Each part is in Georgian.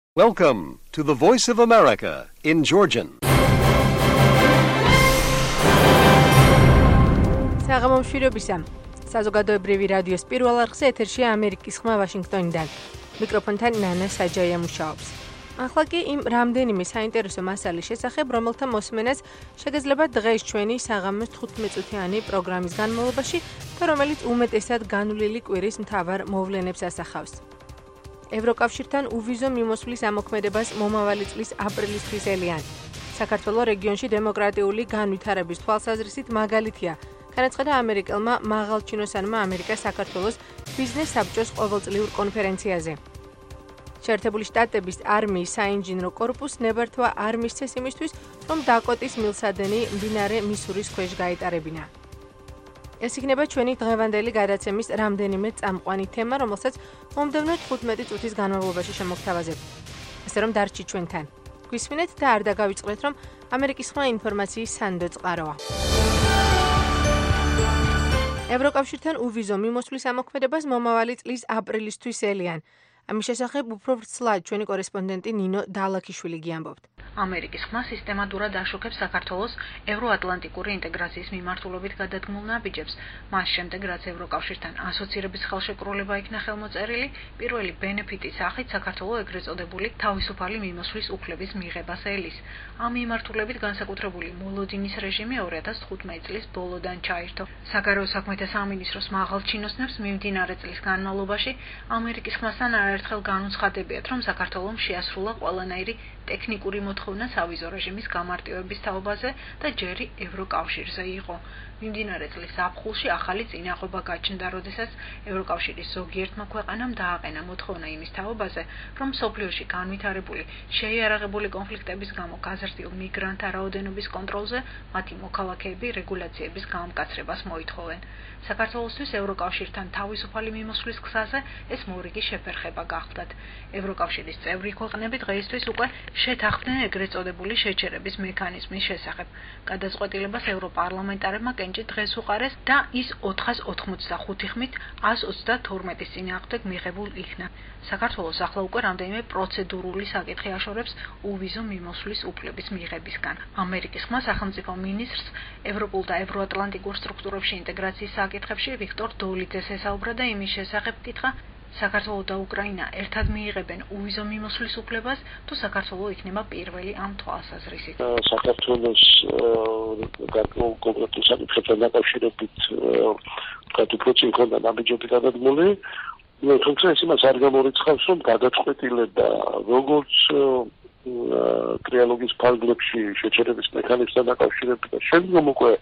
Welcome to the Voice of America in Georgian. საღამომშვიდობისა. საზოგადოებრივი რადიოს პირველ არხზე ეთერშია ამერიკის ხმა ვაშინგტონიდან. მიკროფონთან ნანა საჯაია მუშაობს. ახლა კი იმ რამდენიმე საინტერესო მასალის შესახებ, რომელთა მოსმენას შეგეძლება დღეს ჩვენი საღამოს 15-წუთიანი პროგრამის განმავლობაში და რომელიც უმეტესად განვლილი კვირის მთავარ მოვლენებს ასახავს. ევროკავშირთან უვიზო მიმოსვლის ამოქმედებას მომავალი წლის აპრილისთვის ელიან. საქართველოს რეგიონში დემოკრატიული განვითარების თვალსაზრისით მაგალითია, განაცხადა ამერიკელმა მაღალჩინოსანმა ამერიკას საქართველოს ბიზნეს საბჭოს ყოველწლიურ კონფერენციაზე. შეერთებული შტატების არმიის საინჟინრო კორპუსს ნებართვა არ მისცეს იმისთვის, რომ დაკოტის მილსადენი მდინარე მისურის ქვეშ გაეტარებინა. ეს იქნება ჩვენი დღევანდელი გადაცემის რამდენიმე წამყვანი თემა, რომელსაც მომდევნო 15 წუთის განმავლობაში შემოგთავაზებთ. ასე რომ დარჩით ჩვენთან. გვისმინეთ და არ დაგავიწყდეთ, რომ ამერიკის ხმა ინფორმაციის სანდო წყაროა. ევროკავშირთან უვიზო მიმოსვლის ამოქმედებას მომავალი წლის აპრილისთვის ელიან. ამის შესახებ უფრო ვრცლად ჩვენი კორესპონდენტი ნინო დალაქიშვილი გიამბობთ. ამერიკის ხმა სისტემატურად აშუქებს საქართველოს ევროატლანტიკური ინტეგრაციის მიმართულებით გადადგმულ ნაბიჯებს, მას შემდეგ, რაც ევროკავშირთან ასოცირების ხელშეკრულება იქნა ხელმოწერილი, პირველი ბენეფიტის სახით საქართველოს ეგრეთ წოდებული თავისუფალი მიმოსვლის უფლების მიღებას ელის. ამ მიმართულებით განსაკუთრებული მოლოდინის რეჟიმი 2015 წლის ბოლოდან ჩაირთო. საგარეო საქმეთა სამინისტროს მაღალჩინოსნებს მიმდინარე წლის განმავლობაში ამერიკის ხმასთან არაერთხელ განუცხადებიათ, რომ საქართველომ შეასრულა ყველანაირი ტექნიკური მოთხოვნა სავიზო რეჟიმის გამარტივების თაობაზე და ჯერი ევროკავშირზე იყო. მიმდინარე წლის ზაფხულში ახალი წინაღობა გაჩნდა, როდესაც ევროკავშირის ზოგიერთმა ქვეყანამ დააყენა მოთხოვნა იმის თაობაზე, რომ მსოფლიოში განვითარებული შეიარაღებული კონფლიქტების გამო გაზრდილ მიგრანტთა რაოდენობის კონტროლზე მათი მოქალაქეები რეგულაციების გამკაცრებას მოითხოვენ. საქართველოსთვის ევროკავშირთან თავისუფალი მიმოსვლის გზაზე ეს მორიგი შეფერხება გახლდათ. ევროკავშირის წევრი ქვეყნები დღეისთვის უკვე შეთანხმდნენ ეგრეთ წოდებული შეჩერების მექანიზმის შესახებ. გადაწყვეტილებას ევროპარლამენტარებმა კენჭი დღეს უყარეს და ის 485 ხმით 132-ის წინააღმდეგ მიღებულ იქნა. საქართველოს ახლა უკვე რამდენიმე პროცედურული საკითხი აშორებს უვიზო მიმოსვლის უფლების მიღებისგან. ამერიკის ხმა სახელმწიფო მინისტრს ევროპულ და ევროატლანტიკურ სტრუქტურებში ინტეგრაციის საკითხებში ვიქტორ დოლიძეს ესაუბრა და იმის შესახებ კითხა, საქართველო და უკრაინა ერთად მიიღებენ უვიზო მიმოსვლის უფლებას, თუ საქართველო იქნება პირველი ამ თვალსაზრისით. საქართველოს კონკრეტულ საკითხებთან დაკავშირებით უფრო წინ ქონდა ნაბიჯები გადადგმული, თუმცა ეს იმას არ გამორიცხავს, რომ გადაწყვეტილება როგორც ტრიალოგის ფარგლებში შეჩერების მექანიზმთან დაკავშირებით და შემდგომ უკვე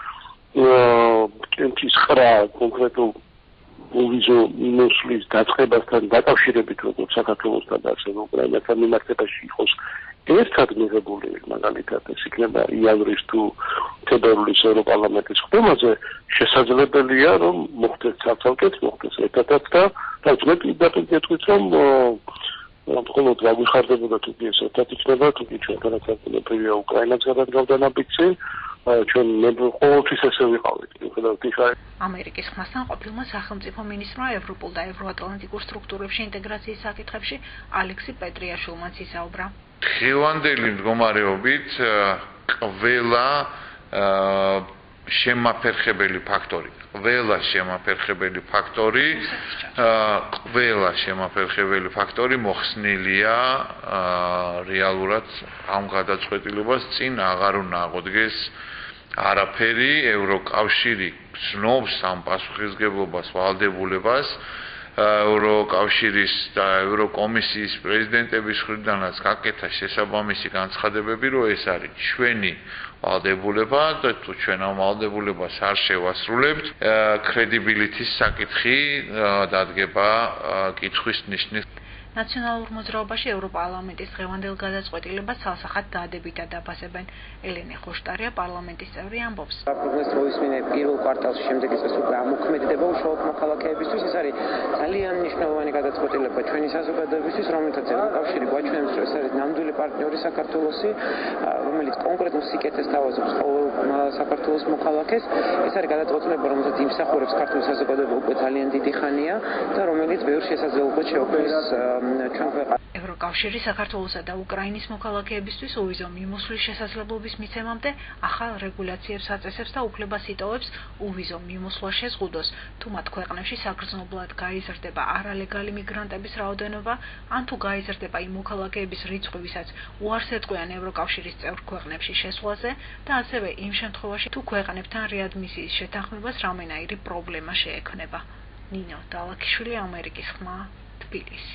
კენჭის ხრა კონკრეტულ უვიზო მიმოსვლის დაწყებასთან დაკავშირებით, როგორც საქართველოსთან და ასევე უკრაინასთან მიმართებაში იყოს ერთად მიღებული, მაგალითად ეს იქნება იანვრის თუ თებერვლის ევროპარლამენტის ხდომაზე, შესაძლებელია, რომ მოხდეს ცალკე, მოხდეს ერთადაც და მე პირდაპირ გეტყვით, რომ მხოლოდ გაგვიხარდებოდა თუ კი ეს ერთად იქნება, თუ კი ჩვენ განაცემებია უკრაინას გადადგავდა ნაბიჯი, ჩვენ ყოველთვის ესე ვიყავით. ამერიკის ხმასთან ყოფილმა სახელმწიფო მინისტრმა ევროპულ და ევროატლანტიკურ სტრუქტურებში ინტეგრაციის საკითხებში ალექსი პეტრიაშვილმაც ისაუბრა. დღევანდელი მდგომარეობით ყველა შემაფერხებელი ფაქტორი მოხსნილია რეალურად ამ გადაწყვეტილებას წინ აღარ უნდა აღოდგეს არაფერი. ევროკავშირი გრძნობს ამ პასუხისმგებლობას, ვალდებულებას. ევროკავშირის და ევროკომისიის პრეზიდენტების მხრიდანაც გაკეთა შესაბამისი განცხადებები, რომ ეს არის ჩვენი ვალდებულება და თუ ჩვენ ამ ვალდებულებას არ შევასრულებთ, კრედიბილიტის საკითხი დადგება კითხვის ნიშნის. ნაციონალურ მოძრაობაში ევროპარლამენტის დღევანდელ გადაწყვეტილებას ცალსახად დადებითად აფასებენ. ელენე ხოშტარია პარლამენტის წევრი ამბობს. პროგნოზს როისმინე პირველ კვარტალში შემდეგ წელს უკვე ამოქმედება უშუალოდ მოქალაქეებისთვის. ეს არის ძალიან მნიშვნელოვანი გადაწყვეტილება ჩვენი საზოგადოებისთვის, რომელთაც ევროკავშირი გვაჩვენებს, რომ ეს არის ნამდვილი პარტნიორი საქართველოსი, რომელიც კონკრეტულ სიკეთეს თავაზობს ყოველ საქართველოს მოქალაქეს. ეს არის გადაწყვეტილება, რომელსაც იმსახურებს ქართული საზოგადოება უკვე ძალიან დიდი ხანია და რომელიც ბევრ შესაძლებლობას შეუქმნის ჩვენ ქვეყანას. ევროკავშირი საქართველოსა და უკრაინის მოქალაქეებისთვის უვიზო მიმოსვლის შესაძლებლობის მიცემამდე ახალ რეგულაციებს აწესებს და უფლებას იტოვებს უვიზო მიმოსვლა შეზღუდოს, თუ მათ ქვეყნებში საგრძნობლად გაიზრდება არალეგალი მიგრანტების რაოდენობა, ან თუ გაიზრდება იმ მოქალაქეების რიცხვი, ვისაც უარს ეტყვიან ევროკავშირის წევრ ქვეყნებში შესვლაზე და ასევე იმ შემთხვევაში, თუ ქვეყნებთან რეადმისიის შეთანხმებას რამენაირი პრობლემა შეექმნება. ნინო დალაქიშვილი, ამერიკის ხმა, თბილისი.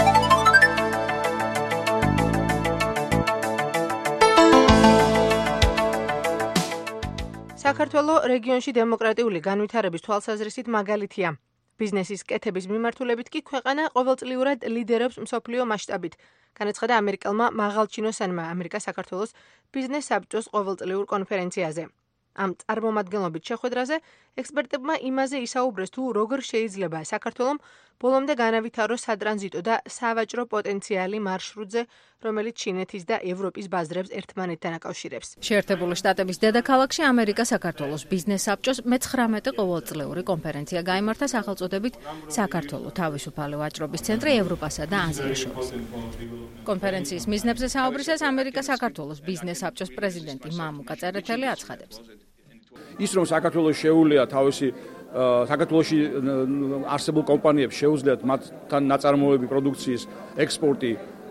საქართველოს რეგიონში დემოკრატიული განვითარების თვალსაზრისით მაგალითია. ბიზნესის კეთების მიმართულებით კი ქვეყანა ყოველწლიურად ლიდერობს მსოფლიო მასშტაბით. განაცხადა ამერიკელმა მაღალჩინოსანმა ამერიკა-საქართველოს ბიზნეს საბჭოს ყოველწლიურ კონფერენციაზე. ამ წარმომადგენლობით შეხვედრაზე ექსპერტებმა იმაზე ისაუბრეს, თუ როგორ შეიძლება საქართველოს ბოლომდე განავითაროს სატრანზიტო და სავაჭრო პოტენციალი მარშრუტზე, რომელიც ჩინეთის და ევროპის ბაზრებს ერთმანეთთან აკავშირებს. შეერთებული შტატების დედაქალაქში ამერიკა-საქართველოს ბიზნეს საბჭოს მე-19 ყოველწლიური კონფერენცია გაიმართა სახელწოდებით საქართველოს თავისუფალი ვაჭრობის ცენტრი ევროპასა და აზიას შორის. კონფერენციის მიზნებზე საუბრისას ამერიკა-საქართველოს ბიზნეს საბჭოს პრეზიდენტი მამუკა წერეთელი აცხადებს. ის რომ საქართველოს შეუძლია თავისი საქართველოში არსებულ კომპანიებს შეუძლიათ მათთან ნაწარმოები პროდუქციის ექსპორტი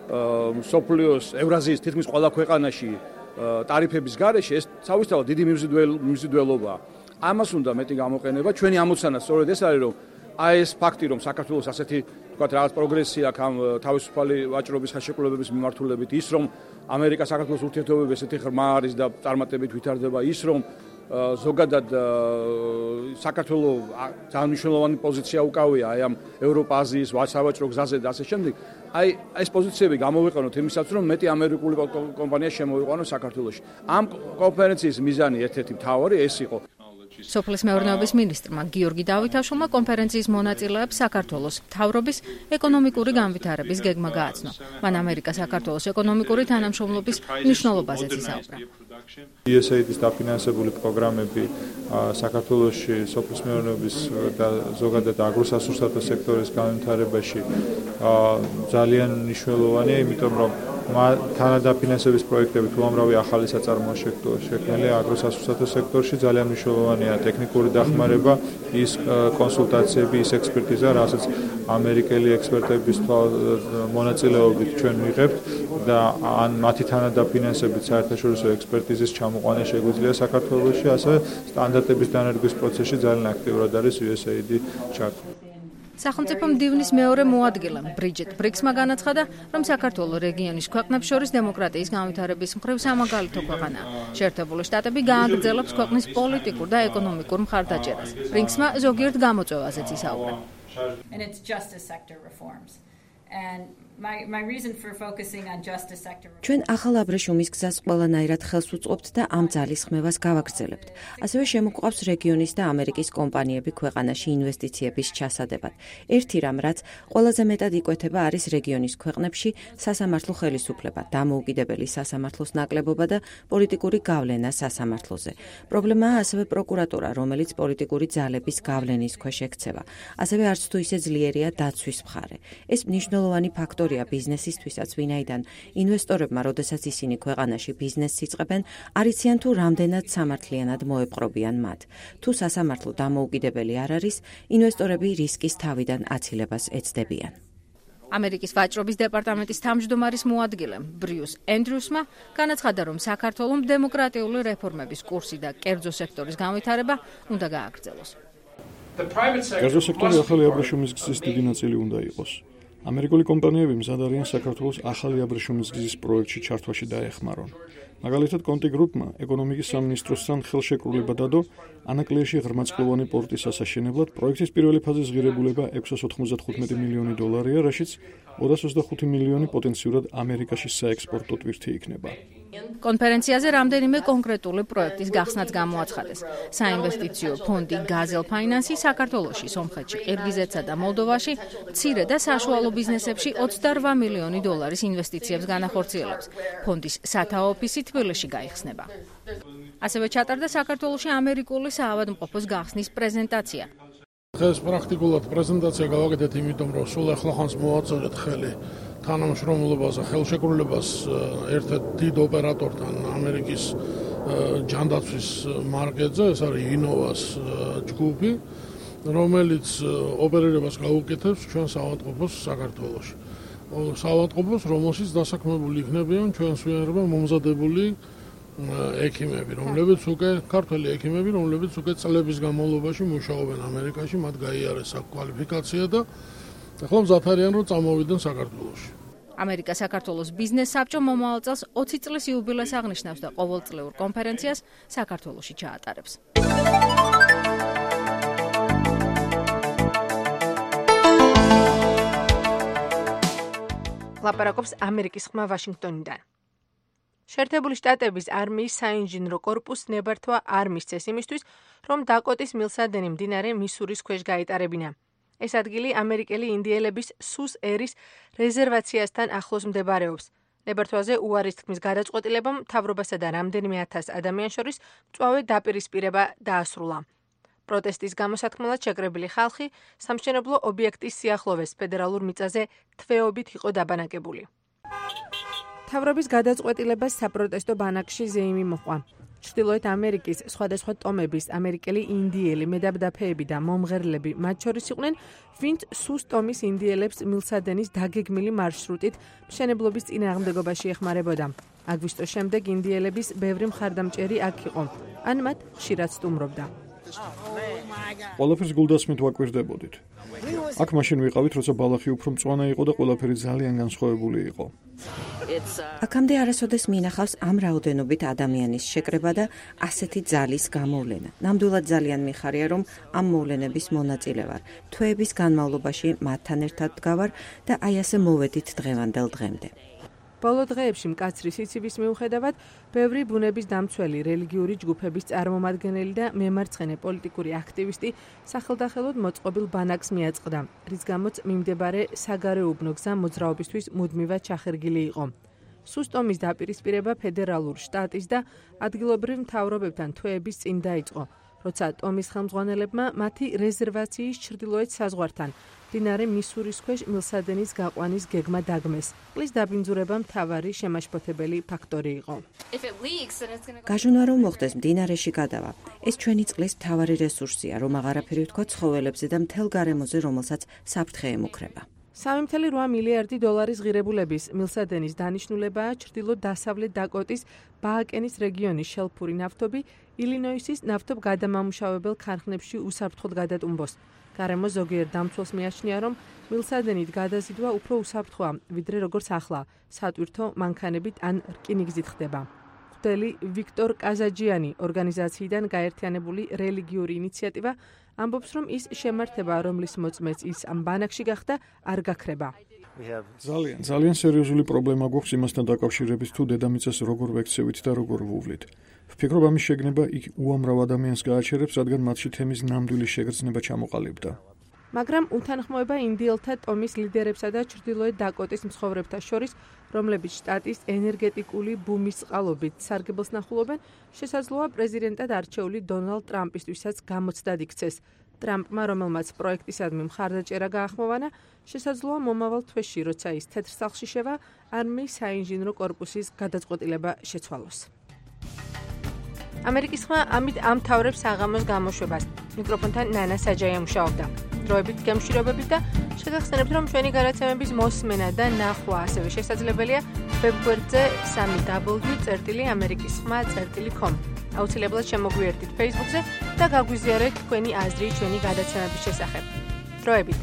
სოფლიოს ევრაზიის თითქმის ყველა ქვეყანაში ტარიფების გარეშე, ეს თავისთავად დიდი მიმზიდველობაა. ამას უნდა მეტი გამოყენება. ჩვენი ამოცანა სწორედ ეს არის, რომ აი ეს ფაქტი, რომ საქართველოს ასეთი თქვათ რაღაც პროგრესია აქვს ამ თავისუფალი ვაჭრობის ხელშეკრულებების მიმართულებით, ის რომ ამერიკა-საქართველოს ურთიერთობები ესეთი ღრმა არის და წარმატებით ვითარდება, ის რომ ზოგადად საქართველოს ძალიან მნიშვნელოვანი პოზიცია უკავია აი ამ ევროპა-აზიის სავაჭრო გზაზე და ასე შემდეგ. აი ეს პოზიციები გამოვიყენოთ იმისათვის, რომ მეტი ამერიკული კომპანია შემოვიყვანოს საქართველოში. ამ კონფერენციის მიზანი ერთ-ერთი მთავარი ეს იყო. სოფლის მეურნეობის მინისტრმა გიორგი დავითაშვილმა კონფერენციის მონაწილეებს საქართველოს მთავრობის ეკონომიკური განვითარების გეგმა გააცნო. მან ამერიკა-საქართველოს ეკონომიკური თანამშრომლობის მნიშვნელობაზეც ისაუბრა. USAID-ის დაფინანსებული პროგრამები საქართველოში სოფლის მეურნეობის და ზოგადად აგროსასურსათო სექტორის განვითარებაში ძალიან მნიშვნელოვანია, იმიტომ რომ თანადაფინანსების პროექტები თუ ამრავი ახალი საწარმოო შექმნილია აგროსასურსათო სექტორში, ძალიან მნიშვნელოვანია ტექნიკური დახმარება, ის კონსულტაციები, ის ექსპერტიზა, რასაც ამერიკელი ექსპერტების მონაწილეობით ჩვენ ვიღებთ და ან მათი თანადაფინანსებით საერთაშორისო ექსპერტიზის ჩამოყვანა შეგვიძლია საქართველოში, ასევე სტანდარტების დანერგვის პროცესში ძალიან აქტიურად არის USAID ჩართული. სახელმწიფო მდივნის მეორე მოადგილემ ბრიჯეტ ბრიქსმა განაცხადა, რომ საქართველოს რეგიონის ქვეყნებს შორის დემოკრატიის განვითარების მხრივ სამაგალითო ქვეყანაა. შეერთებული შტატები გააგრძელებს ქვეყნის პოლიტიკურ და ეკონომიკურ მხარდაჭერას. ბრიქსმა ზოგიერთ გამოწვევაზეც ისაუბრა. ჩვენ ახალ აბრეშუმის გზას ყველანაირად ხელს უწყობთ და ამ ძალის ხმევას გავაგრძელებთ. ასევე შემოგვყავს რეგიონის და ამერიკის კომპანიები ქვეყანაში ინვესტიციების ჩასადებად. ერთი რამ, რაც ყველაზე მეტად იკვეთება, არის რეგიონის ქვეყნებში სასამართლო ხელისუფლება, დამოუკიდებელი სასამართლოს ნაკლებობა და პოლიტიკური გავლენა სასამართლოზე. პრობლემაა ასევე პროკურატურა, რომელიც პოლიტიკური ძალების გავლენის ქვეშ ექცევა. ასევე არც თუ ისე ძლიერია დაცვის მხარე. ეს მნიშვნელოვანი ფაქტორია ბიზნესისთვისაც, ვინაიდან ინვესტორებმა, როდესაც ისინი ქვეყანაში ბიზნესს იწყებენ, არ იციან თუ რამდენად სამართლიანად მოეპყრობიან მათ. თუ სასამართლო დამოუკიდებელი არ არის, ინვესტორები რისკის თავიდან აცილებას ეცდებიან. ამერიკის ვაჭრობის დეპარტამენტის თავმჯდომარის მოადგილემ ბრიუს ენდრიუსმა განაცხადა, რომ საქართველოს დემოკრატიული რეფორმების კურსი და კერძო სექტორის განვითარება უნდა გააგრძელოს. კერძო სექტორი ახალი აბრეშუმის გზის დიდი ნაწილი უნდა იყოს. ამერიკული კომპანიები მზად არიან საქართველოს ახალი აბრეშუმის გზის პროექტში ჩართვაში დაეხმარონ. მაგალითად, კონტი გრუპმა ეკონომიკის სამინისტროსთან ხელშეკრულება დადო ანაკლიაში ღრმაწყლოვანი პორტის ასაშენებლად. პროექტის პირველი ფაზის ღირებულება $695 მილიონი, რაშიც 225 მილიონი პოტენციურად ამერიკაში საექსპორტო ტვირთი იქნება. კონფერენციაზე რამდენიმე კონკრეტული პროექტის გახსნაც გამოაცხადეს. საინვესტიციო ფონდი გაზელ ფაინანსი საქართველოში, სომხეთში, ყირგიზეთსა და მოლდოვაში მცირე და საშუალო ბიზნესებში $28 მილიონი ინვესტიციებს განახორციელებს. ფონდის სათაო ოფისი თბილისში გაიხსნება. ასევე ჩატარდა საქართველოში ამერიკული საავადმყოფოს გახსნის პრეზენტაცია. დღეს პრაქტიკულად პრეზენტაცია გავაკეთეთ, იმიტომ რომ სულ ახლახანს მოვაწოდეთ ხელი თანამშრომლობას და ხელშეკრულებას ერთ-ერთ დიდ ოპერატორთან ამერიკის ჯანდაცვის მარკეტზე, ეს არის ინოვას ჯგუფი, რომელიც ოპერირებას გაუკეთებს ჩვენ საავადმყოფოს საქართველოში. საავადმყოფოს, რომელშიც დასაქმებული იქნებიან ჩვენს მიერ მომზადებული ექიმები, რომლებიც უკვე ქართველი ექიმები, რომლებიც უკვე წლების განმავლობაში მუშაობენ ამერიკაში, მათ გაიარეს აქ კვალიფიკაცია და ახლა მზად არიან რომ წამოვიდნენ საქართველოში. ამერიკა საქართველოს ბიზნეს საბჭო მომავალ წელს 20 წლის იუბილეს აღნიშნავს და ყოველწლიურ კონფერენციას საქართველოში ჩაატარებს. ლაპარაკობს ამერიკის ხმა ვაშინგტონიდან. შეერთებული შტატების არმიის საინჟინრო კორპუსს ნებართვა არ მისცეს იმისთვის, რომ დაკოტის მილსადენი მდინარე მისურის ქვეშ გაეტარებინა. ეს ადგილი ამერიკელი ინდიელების სუს ერის რეზერვაციასთან ახლოს მდებარეობს. ნებართვაზე უარის თქმის გადაწყვეტილებამ მთავრობასა და რამდენიმე ათას ადამიანს შორის მწვავე დაპირისპირება დაასრულა. პროტესტის გამოსათქმელად შეკრებილი ხალხი სამშენებლო ობიექტის სიახლოვეს ფედერალურ მიწაზე თვეობით იყო დაბანაკებული. მთავრობის გადაწყვეტილებას საპროტესტო ბანაკში ზეიმი მოჰყვა. ჩრდილოეთ ამერიკის სხვადასხვა ტომების ამერიკელი ინდიელი მედაბდაფეები და მომღერლები მათ შორის იყვნენ, ვინც სუს ტომის ინდიელებს მილსადენის დაგეგმილი მარშრუტით მშენებლობის წინააღმდეგობაში ეხმარებოდა. აგვისტოს შემდეგ ინდიელების ბევრი მხარდამჭერი აქ იყო, ან მათ ხშირად სტუმრობდა. ყველაფერს გულდასმით ვაკვირდებოდით. აქ მაშინ ვიყავით, როცა ბალახი უფრო მწვანე იყო და ყველაფერი ძალიან განსხვავებული იყო. აქამდე არასოდეს მინახავს ამ რაოდენობით ადამიანის შეკრება და ასეთი ძალის გამოვლენა. ნამდვილად ძალიან მიხარია, რომ ამ მოვლენების მონაწილე ვარ. თვეების განმავლობაში მათთან ერთად დგავარ და აი ასე მოვედით დღევანდელ დღემდე. ბოლო დღეებში მკაცრი სიცივის მიუხედავად, ბევრი ბუნების დამცველი რელიგიური ჯგუფების წარმომადგენელი და მემარცხენე პოლიტიკური აქტივისტი სახელდახელოდ მოწყობილ ბანაკს მიაწყდა, რის გამოც მიმდებარე საგარეუბნო გზა მოძრაობისთვის მუდმივად ჩახერგილი იყო. სუს ტომის დაპირისპირება ფედერალურ, შტატის და ადგილობრივ მთავრობებთან თვეების წინ დაიწყო, როცა ტომის ხელმძღვანელებმა მათი რეზერვაციის ჩრდილოეთ საზღვართან მდინარე მისურის ქვეშ მილსადენის გაყვანის გეგმა დაგმეს. წყლის დაბინძურება მთავარი შემაშფოთებელი ფაქტორი იყო. გაჟონა რომ მოხდეს მდინარეში გადავა. ეს ჩვენი წყლის მთავარი რესურსია, რომ აღარაფერი ვთქვა ცხოველებზე და მთელ გარემოზე, რომელსაც საფრთხე ემუქრება. 3.8 მილიარდი დოლარის ღირებულების მილსადენის დანიშნულებაა ჩრდილო-დასავლეთ დაკოტის ბააკენის რეგიონის შელფური ნავთობი ილინოისის ნავთობგადამამუშავებელ ქარხნებში უსაფრთხოდ გადატუმბოს. გარემო ზოგიერთ დამცველს მიაჩნია, რომ მილსადენით გადაზიდვა უფრო უსაფრთხოა, ვიდრე როგორც ახლა, სატვირთო მანქანებით ან რკინიგზით ხდება. მღვდელი ვიქტორ კაზაჯიანი ორგანიზაციიდან გაერთიანებული რელიგიური ინიციატივა ამბობს, რომ ის შემართება, რომლის მოწმეც ის ამ ბანაკში გახდა, არ გაქრება. ძალიან სერიოზული პრობლემა გვაქვს იმასთან დაკავშირებით, თუ დედამიწას როგორ ვექცევით და როგორ ვუვლით. ვფიქრობ, ამის შეგნება იქ უამრავ ადამიანს გააჩერებს, რადგან მათში თემის ნამდვილი შეგრძნება ჩამოყალიბდა. მაგრამ უთანხმოება ინდიელთა ტომის ლიდერებსა და ჩრდილოეთ დაკოტის მცხოვრებთა შორის, რომლებიც შტატის ენერგეტიკული ბუმის წყალობით სარგებელს ნახულობენ, შესაძლოა პრეზიდენტად არჩეული დონალდ ტრამპისთვისაც გამოცდად იქცეს. ტრამპმა, რომელმაც პროექტისადმი მხარდაჭერა გაახმოვანა, შესაძლოა მომავალ თვეში, როცა ის თეთრ სახლში შევა, არმიის საინჟინრო კორპუსის გადაწყვეტილება შეცვალოს. ამერიკის ხმა ამით ამთავრებს საღამოს გამოშვებას. მიკროფონთან ნანა საჯაია მუშაობდა. დროებით გემშვიდობებით და შეგახსენებთ, რომ ჩვენი გადაცემების მოსმენა და ნახვა ასევე შესაძლებელია ვებგვერდზე www.amerikiskhma.com. აუცილებლად შემოგვიერთდით Facebook-ზე და გაგვიზიარეთ თქვენი აზრი ჩვენი გადაცემების შესახებ. დროებით.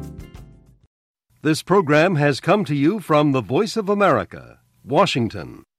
This program has come to you from the Voice of America, Washington.